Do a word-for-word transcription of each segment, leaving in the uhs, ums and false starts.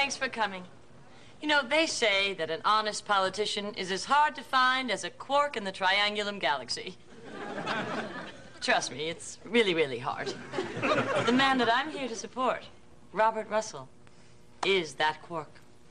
Thanks for coming. You know, they say that an honest politician is as hard to find as a quark in the Triangulum Galaxy. Trust me, it's really, really hard. The man that I'm here to support, Robert Russell, is that quark.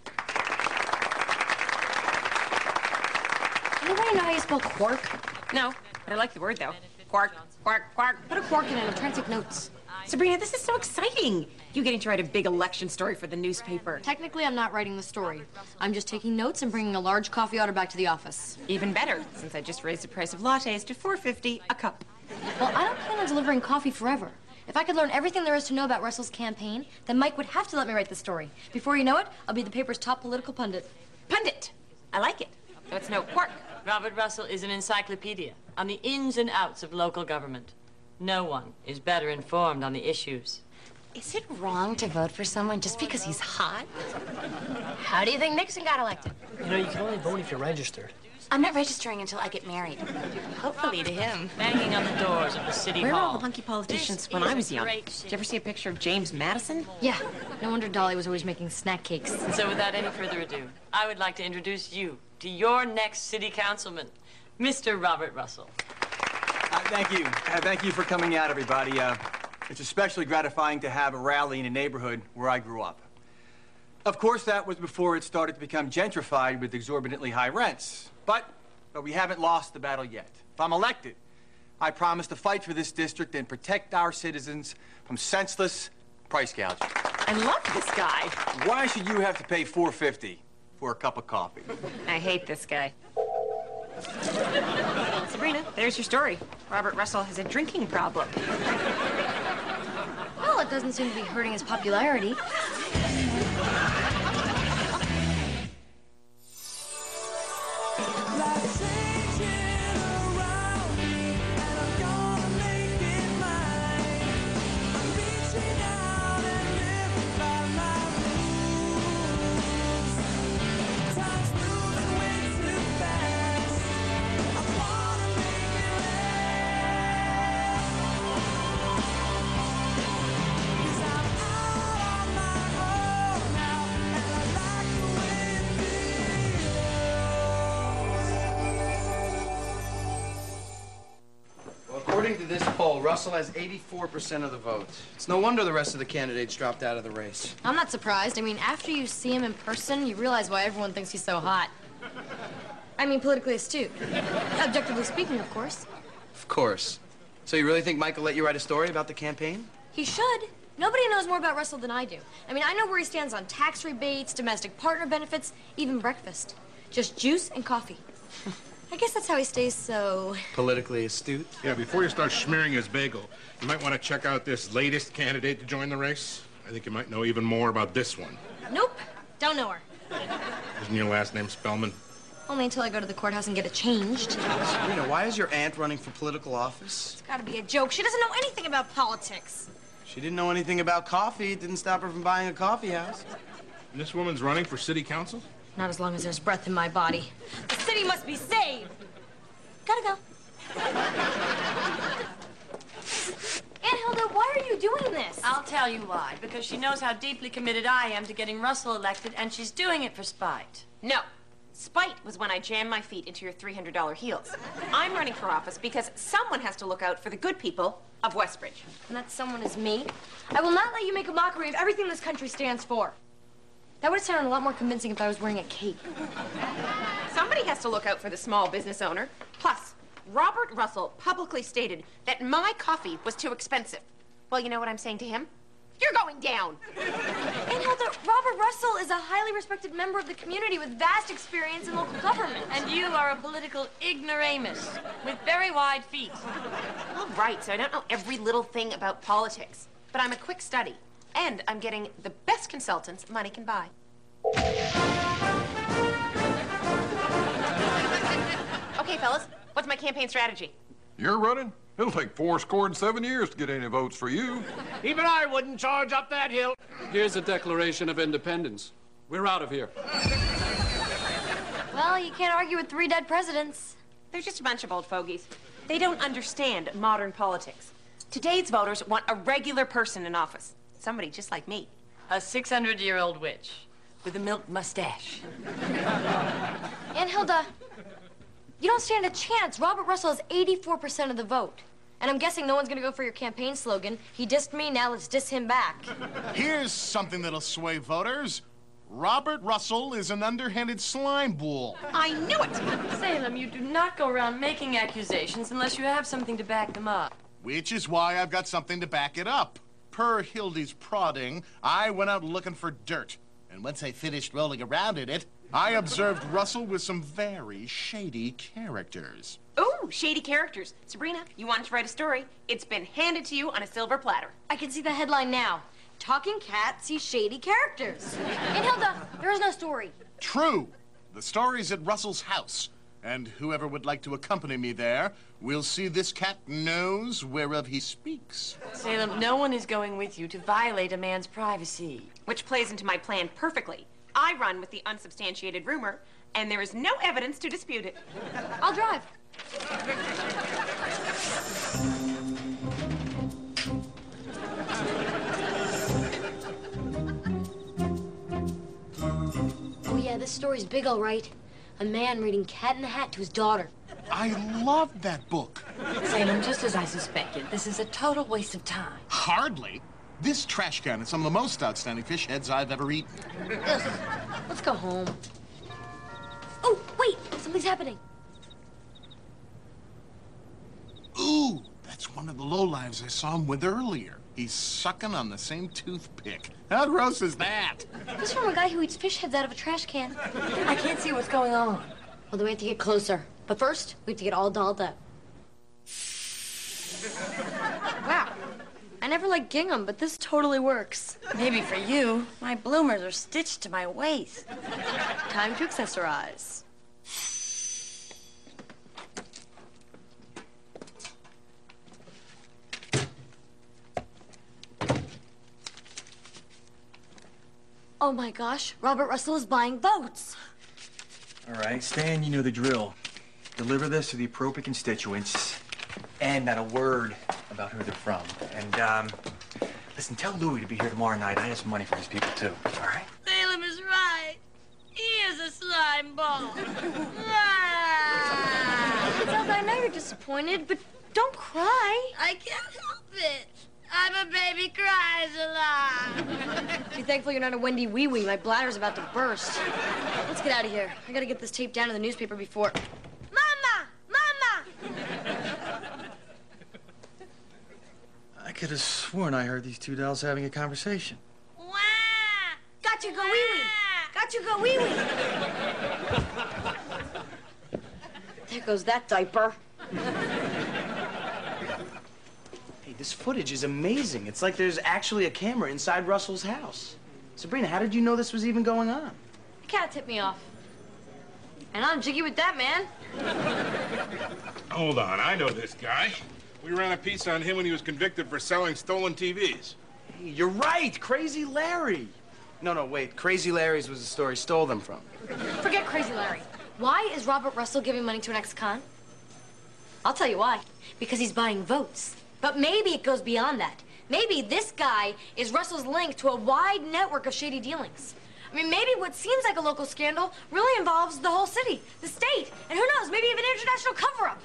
Anybody know how you spell quark? No, but I like the word, though. Quark, quark, quark. Put a quark in it. I'm trying to take notes. Sabrina, this is so exciting. You getting to write a big election story for the newspaper. Technically, I'm not writing the story. I'm just taking notes and bringing a large coffee order back to the office. Even better, since I just raised the price of lattes to four fifty a cup. Well, I don't plan on delivering coffee forever. If I could learn everything there is to know about Russell's campaign, then Mike would have to let me write the story. Before you know it, I'll be the paper's top political pundit. Pundit. I like it. So it's no quark. Robert Russell is an encyclopedia on the ins and outs of local government. No one is better informed on the issues. Is it wrong to vote for someone just because he's hot? How do you think Nixon got elected? You know, you can only vote if you're registered. I'm not registering until I get married. Hopefully to him. Banging on the doors of the city Where hall. were all the hunky politicians when I was young? Did you ever see a picture of James Madison? Yeah. No wonder Dolly was always making snack cakes. And so without any further ado, I would like to introduce you to your next city councilman, Mister Robert Russell. Uh, thank you. Uh, thank you for coming out, everybody. Uh, it's especially gratifying to have a rally in a neighborhood where I grew up. Of course, that was before it started to become gentrified with exorbitantly high rents. But, but we haven't lost the battle yet. If I'm elected, I promise to fight for this district and protect our citizens from senseless price gouging. I love this guy. Why should you have to pay four fifty for a cup of coffee? I hate this guy. Sabrina, there's your story. Robert Russell has a drinking problem. Well, it doesn't seem to be hurting his popularity. According to this poll, Russell has eighty-four percent of the vote. It's no wonder the rest of the candidates dropped out of the race. I'm not surprised. I mean, after you see him in person, you realize why everyone thinks he's so hot. I mean, politically astute. Objectively speaking, of course. Of course. So you really think Mike will let you write a story about the campaign? He should. Nobody knows more about Russell than I do. I mean, I know where he stands on tax rebates, domestic partner benefits, even breakfast. Just juice and coffee. I guess that's how he stays so... Politically astute? Yeah, before you start smearing his bagel, you might want to check out this latest candidate to join the race. I think you might know even more about this one. Nope. Don't know her. Isn't your last name Spellman? Only until I go to the courthouse and get it changed. Sabrina, why is your aunt running for political office? It's gotta be a joke. She doesn't know anything about politics. She didn't know anything about coffee. It didn't stop her from buying a coffee house. And this woman's running for city council? Not as long as there's breath in my body. The city must be saved. Gotta go. Aunt Hilda, why are you doing this? I'll tell you why. Because she knows how deeply committed I am to getting Russell elected, and she's doing it for spite. No. Spite was when I jammed my feet into your three hundred dollar heels. I'm running for office because someone has to look out for the good people of Westbridge. And that someone is me. I will not let you make a mockery of everything this country stands for. That would have sounded a lot more convincing if I was wearing a cape. Somebody has to look out for the small business owner. Plus, Robert Russell publicly stated that my coffee was too expensive. Well, you know what I'm saying to him? You're going down. And Hilda, Robert Russell is a highly respected member of the community with vast experience in local government. And you are a political ignoramus with very wide feet. All right, so I don't know every little thing about politics, but I'm a quick study. And I'm getting the best consultants money can buy. Okay, fellas, what's my campaign strategy? You're running? It'll take four score and seven years to get any votes for you. Even I wouldn't charge up that hill. Here's a Declaration of Independence. We're out of here. Well, you can't argue with three dead presidents. They're just a bunch of old fogies. They don't understand modern politics. Today's voters want a regular person in office. Somebody just like me. A six hundred year old witch. with a milk mustache. Aunt Hilda, you don't stand a chance. Robert Russell has eighty-four percent of the vote. And I'm guessing no one's gonna go for your campaign slogan. He dissed me, now let's diss him back. Here's something that'll sway voters. Robert Russell is an underhanded slime bull. I knew it! Salem, you do not go around making accusations unless you have something to back them up. Which is why I've got something to back it up. Per Hildy's prodding, I went out looking for dirt. And once I finished rolling around in it, I observed Russell with some very shady characters. Ooh, shady characters. Sabrina, you wanted to write a story. It's been handed to you on a silver platter. I can see the headline now. Talking cat sees shady characters. Aunt Hilda, there is no story. True. The story's at Russell's house. And whoever would like to accompany me there will see this cat knows whereof he speaks. Salem, no one is going with you to violate a man's privacy. Which plays into my plan perfectly. I run with the unsubstantiated rumor, and there is no evidence to dispute it. I'll drive. Oh yeah, this story's big, all right. A man reading Cat in the Hat to his daughter. I loved that book. Salem, just as I suspected, this is a total waste of time. Hardly. This trash can is some of the most outstanding fish heads I've ever eaten. Ugh. Let's go home. Oh, wait, something's happening. Ooh, that's one of the lowlives I saw him with earlier. He's sucking on the same toothpick. How gross is that? This is from a guy who eats fish heads out of a trash can. I can't see what's going on. Well, then we have to get closer. But first, we have to get all dolled up. Wow. I never liked gingham, but this totally works. Maybe for you. My bloomers are stitched to my waist. Time to accessorize. Oh my gosh, Robert Russell is buying votes. All right, Stan, you know the drill. Deliver this to the appropriate constituents, and not a word about who they're from. And, um, listen, tell Louie to be here tomorrow night. I have some money for his people, too, all right? Salem is right. He is a slime ball. Zelda, I know you're disappointed, but don't cry. I can't help it. I'm a baby cries a lot. Be thankful you're not a Wendy Wee Wee. My bladder's about to burst. Let's get out of here. I gotta get this tape down in the newspaper before... Mama! Mama! I could have sworn I heard these two dolls having a conversation. Wah! Got you, go wee wee! Got you, go wee wee! There goes that diaper. Hey, this footage is amazing. It's like there's actually a camera inside Russell's house. Sabrina, how did you know this was even going on? The cat tipped me off. And I'm jiggy with that, man. Hold on, I know this guy. We ran a piece on him when he was convicted for selling stolen T Vs. Hey, you're right, Crazy Larry. No, no, wait. Crazy Larry's was the store he stole them from. Forget Crazy Larry. Why is Robert Russell giving money to an ex-con? I'll tell you why. Because he's buying votes. But maybe it goes beyond that. Maybe this guy is Russell's link to a wide network of shady dealings. I mean, maybe what seems like a local scandal really involves the whole city, the state, and who knows, maybe even an international cover-up.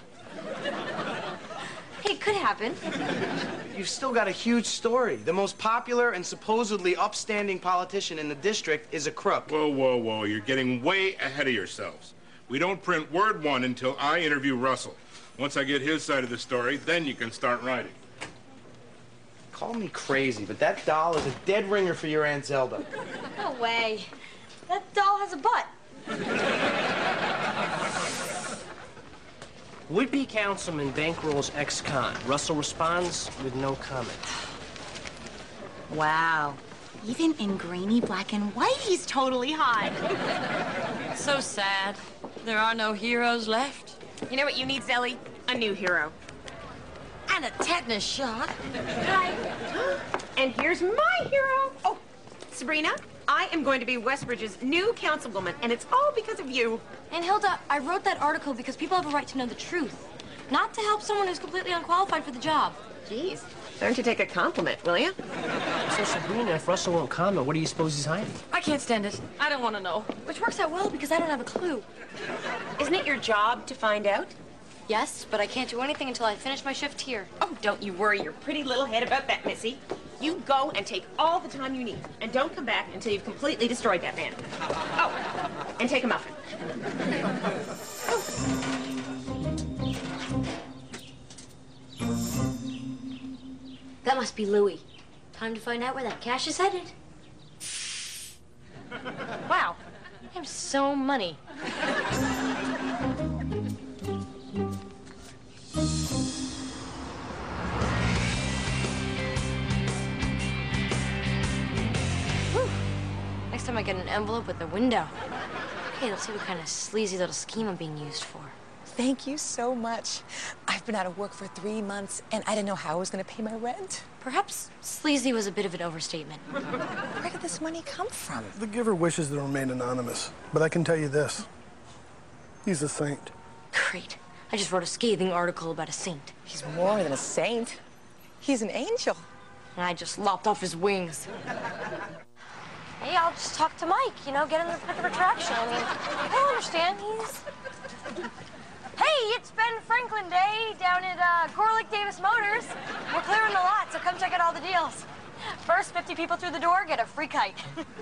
Hey, it could happen. You've still got a huge story. The most popular and supposedly upstanding politician in the district is a crook. Whoa, whoa, whoa. You're getting way ahead of yourselves. We don't print word one until I interview Russell. Once I get his side of the story, then you can start writing. Call me crazy, but that doll is a dead ringer for your Aunt Zelda. No way. That doll has a butt. Would-be councilman bankrolls ex-con. Russell responds with no comment. Wow. Even in grainy black and white, he's totally hot. So sad. There are no heroes left. You know what you need, Zelly? A new hero. And a tetanus shot. Hi. And here's my hero. Oh, Sabrina, I am going to be Westbridge's new councilwoman, and it's all because of you. And Hilda, I wrote that article because people have a right to know the truth, not to help someone who's completely unqualified for the job. Jeez, learn to take a compliment, will you? So, Sabrina, if Russell won't comment, what do you suppose he's hiding? I can't stand it. I don't want to know. Which works out well because I don't have a clue. Isn't it your job to find out? Yes, but I can't do anything until I finish my shift here. Oh, don't you worry your pretty little head about that, Missy. You go and take all the time you need, and don't come back until you've completely destroyed that man. Oh, and take a muffin. That must be Louis. Time to find out where that cash is headed. Wow, I have so money. Whew. Next time I get an envelope with a window. Okay, let's see what kind of sleazy little scheme I'm being used for. Thank you so much. I've been out of work for three months, and I didn't know how I was going to pay my rent. Perhaps sleazy was a bit of an overstatement. Where did this money come from? The giver wishes to remain anonymous, but I can tell you this. He's a saint. Great. I just wrote a scathing article about a saint. He's more than a saint. He's an angel. And I just lopped off his wings. Hey, I'll just talk to Mike, you know, get him to put the retraction. I mean, he'll understand. He's... Hey, it's Ben Franklin Day down at uh, Gorlick Davis Motors. We're clearing the lot, so come check out all the deals. First fifty people through the door get a free kite.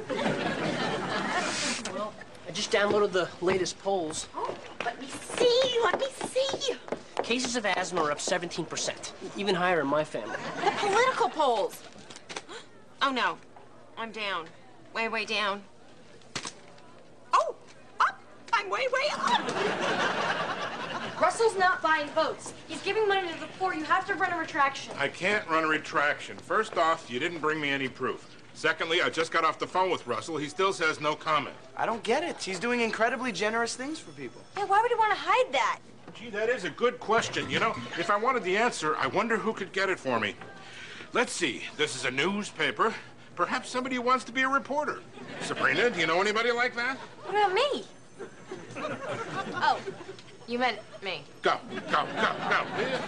Well, I just downloaded the latest polls. Oh, let me see, let me see. Cases of asthma are up seventeen percent, even higher in my family. The political polls. Oh, no. I'm down. Way, way down. Oh, up. I'm way, way up. Russell's not buying votes. He's giving money to the poor. You have to run a retraction. I can't run a retraction. First off, you didn't bring me any proof. Secondly, I just got off the phone with Russell. He still says no comment. I don't get it. He's doing incredibly generous things for people. Yeah, why would he want to hide that? Gee, that is a good question. You know, if I wanted the answer, I wonder who could get it for me. Let's see. This is a newspaper. Perhaps somebody who wants to be a reporter. Sabrina, do you know anybody like that? What about me? Oh, you meant me. Go, go, go, go.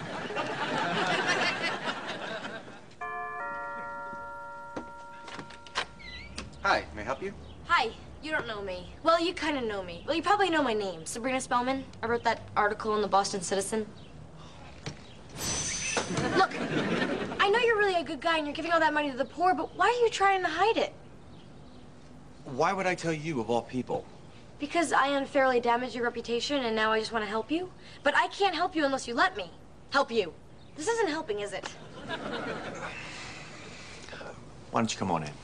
Hi, may I help you? Hi, you don't know me. Well, you kind of know me. Well, you probably know my name, Sabrina Spellman. I wrote that article in the Boston Citizen. Look, I know you're really a good guy and you're giving all that money to the poor, but why are you trying to hide it? Why would I tell you, of all people? Because I unfairly damaged your reputation and now I just want to help you. But I can't help you unless you let me help you. This isn't helping, is it? Why don't you come on in?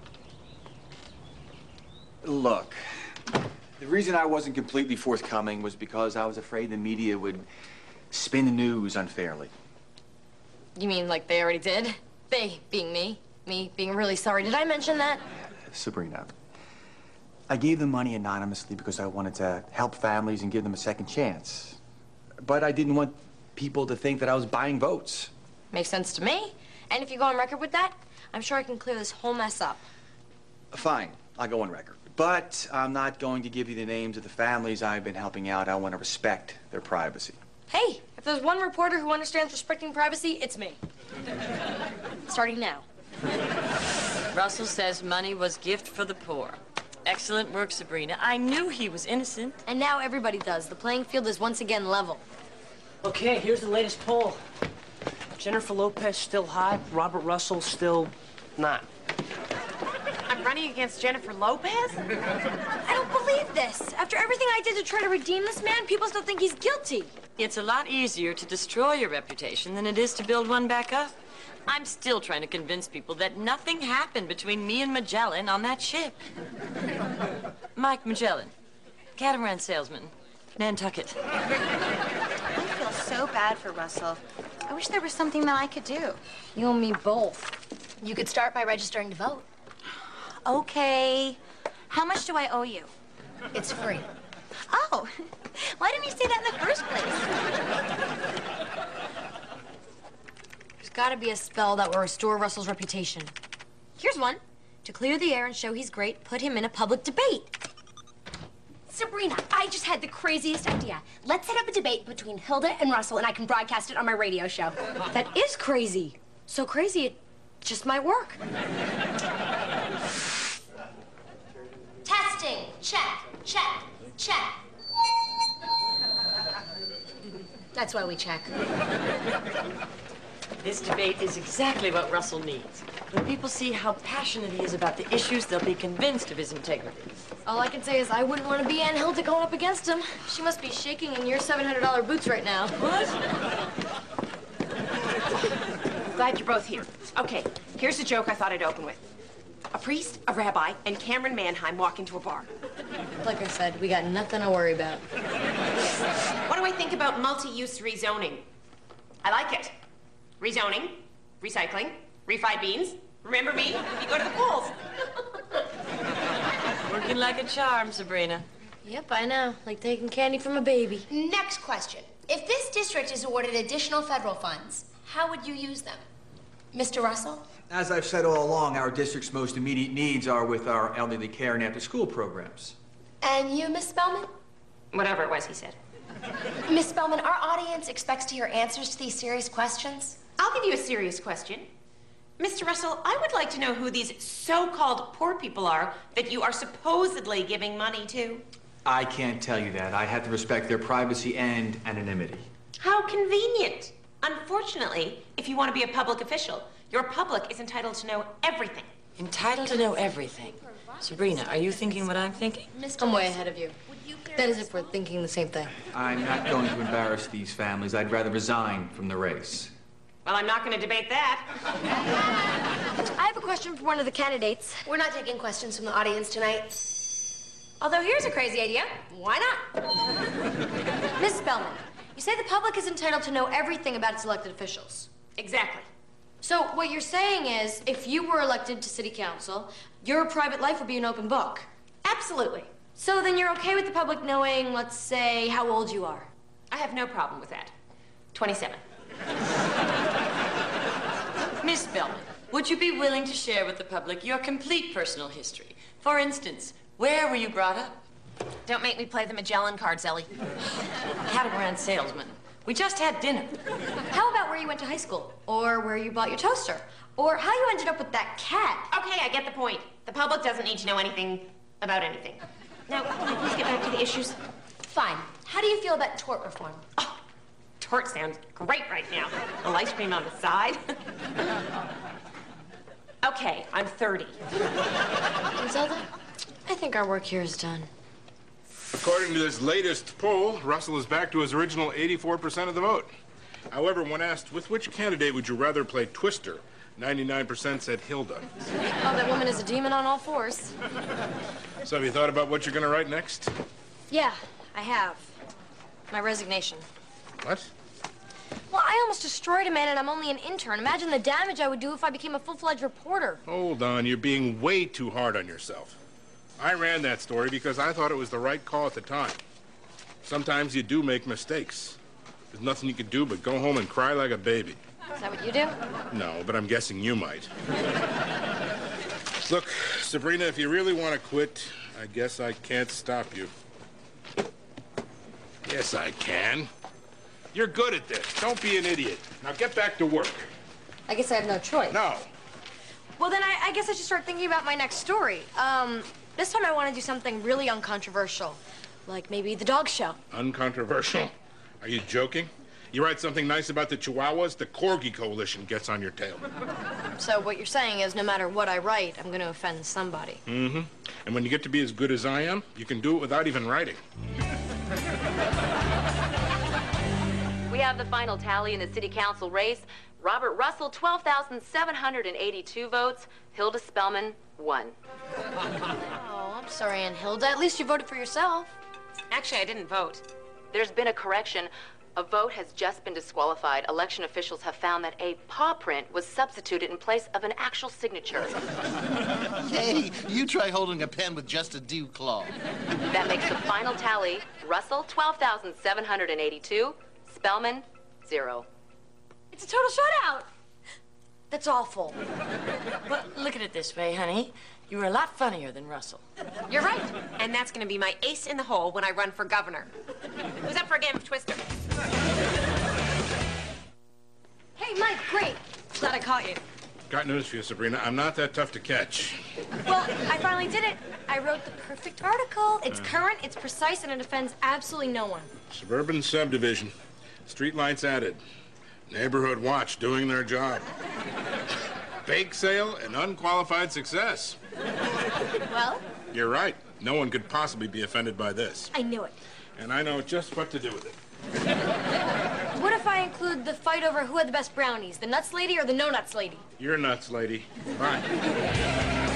Look, the reason I wasn't completely forthcoming was because I was afraid the media would spin the news unfairly. You mean like they already did? They being me. Me being really sorry. Did I mention that? Sabrina, I gave them money anonymously because I wanted to help families and give them a second chance. But I didn't want people to think that I was buying votes. Makes sense to me. And if you go on record with that, I'm sure I can clear this whole mess up. Fine, I'll go on record. But I'm not going to give you the names of the families I've been helping out. I want to respect their privacy. Hey, if there's one reporter who understands respecting privacy, it's me. Starting now. Russell says money was gift for the poor. Excellent work, Sabrina. I knew he was innocent. And now everybody does. The playing field is once again level. Okay, here's the latest poll. Jennifer Lopez still hot, Robert Russell still not. I'm running against Jennifer Lopez? I don't believe this. After everything I did to try to redeem this man, people still think he's guilty. It's a lot easier to destroy your reputation than it is to build one back up. I'm still trying to convince people that nothing happened between me and Magellan on that ship. Mike Magellan, catamaran salesman, Nantucket. I feel so bad for Russell. I wish there was something that I could do. You and me both. You could start by registering to vote. Okay. How much do I owe you? It's free. Oh, why didn't you say that in the first place? There's got to be a spell that will restore Russell's reputation. Here's one. To clear the air and show he's great, put him in a public debate. Sabrina, I just had the craziest idea. Let's set up a debate between Hilda and Russell, and I can broadcast it on my radio show. That is crazy. So crazy it just might work. Testing. Check, check, check. That's why we check. This debate is exactly what Russell needs. When people see how passionate he is about the issues, they'll be convinced of his integrity. All I can say is I wouldn't want to be Ann Hilda going up against him. She must be shaking in your seven hundred dollar boots right now. What? Glad you're both here. Okay, here's the joke I thought I'd open with. A priest, a rabbi, and Cameron Manheim walk into a bar. Like I said, we got nothing to worry about. What do I think about multi-use rezoning? I like it. Rezoning, recycling, refried beans. Remember me? You go to the polls. Working like a charm, Sabrina. Yep, I know. Like taking candy from a baby. Next question. If this district is awarded additional federal funds, how would you use them? Mister Russell? As I've said all along, our district's most immediate needs are with our elderly care and after-school programs. And you, Miss Spellman? Whatever it was he said. Miss Spellman, our audience expects to hear answers to these serious questions. I'll give you a serious question. Mister Russell, I would like to know who these so-called poor people are that you are supposedly giving money to. I can't tell you that. I have to respect their privacy and anonymity. How convenient. Unfortunately, if you want to be a public official, your public is entitled to know everything. Entitled to know everything. Sabrina, are you thinking what I'm thinking? I'm way ahead of you. That is if we're thinking the same thing. I'm not going to embarrass these families. I'd rather resign from the race. Well, I'm not going to debate that. I have a question for one of the candidates. We're not taking questions from the audience tonight. Although here's a crazy idea. Why not? Miss Spellman, you say the public is entitled to know everything about its elected officials. Exactly. So what you're saying is, if you were elected to city council, your private life would be an open book. Absolutely. So then you're okay with the public knowing, let's say, how old you are? I have no problem with that. twenty-seven. Miss Spellman, would you be willing to share with the public your complete personal history? For instance, where were you brought up? Don't make me play the Magellan cards, Ellie. Catamaran salesman. We just had dinner. How about where you went to high school? Or where you bought your toaster? Or how you ended up with that cat? Okay, I get the point. The public doesn't need to know anything about anything. Now, can I please get back to the issues? Fine. How do you feel about tort reform? Oh, tort sounds great right now. A ice cream on the side. Okay, I'm thirty. Zelda, I think our work here is done. According to this latest poll, Russell is back to his original eighty-four percent of the vote. However, when asked with which candidate would you rather play Twister, ninety-nine percent said Hilda. Oh, that woman is a demon on all fours. So have you thought about what you're going to write next? Yeah, I have. My resignation. What? Well, I almost destroyed a man and I'm only an intern. Imagine the damage I would do if I became a full-fledged reporter. Hold on, you're being way too hard on yourself. I ran that story because I thought it was the right call at the time. Sometimes you do make mistakes. There's nothing you can do but go home and cry like a baby. Is that what you do? No, but I'm guessing you might. Look, Sabrina, if you really want to quit, I guess I can't stop you. Yes, I can. You're good at this. Don't be an idiot. Now get back to work. I guess I have no choice. No. Well, then I, I guess I should start thinking about my next story. Um, this time I want to do something really uncontroversial. Like maybe the dog show. Uncontroversial? Are you joking? You write something nice about the Chihuahuas, the Corgi Coalition gets on your tail. So what you're saying is no matter what I write, I'm going to offend somebody. Mm-hmm. And when you get to be as good as I am, you can do it without even writing. We have the final tally in the city council race. Robert Russell, twelve thousand seven hundred eighty-two votes. Hilda Spellman, one. Oh, I'm sorry, Aunt Hilda. At least you voted for yourself. Actually, I didn't vote. There's been a correction. A vote has just been disqualified. Election officials have found that a paw print was substituted in place of an actual signature. Hey, you try holding a pen with just a dew claw. That makes the final tally. Russell, twelve thousand seven hundred eighty-two. Spellman, zero. It's a total shutout. That's awful. Well, look at it this way, honey. You were a lot funnier than Russell. You're right. And that's going to be my ace in the hole when I run for governor. Who's up for a game of Twister? Hey, Mike, great. Glad I caught you. Got news for you, Sabrina. I'm not that tough to catch. Well, I finally did it. I wrote the perfect article. It's Uh. current, it's precise, and it offends absolutely no one. Suburban subdivision. Streetlights added. Neighborhood watch doing their job. Bake sale and unqualified success. Well, You're right. No one could possibly be offended by this. I knew it. And I know just what to do with it. What if I include the fight over who had the best brownies, the nuts lady or the no nuts lady? You're nuts, lady. Bye.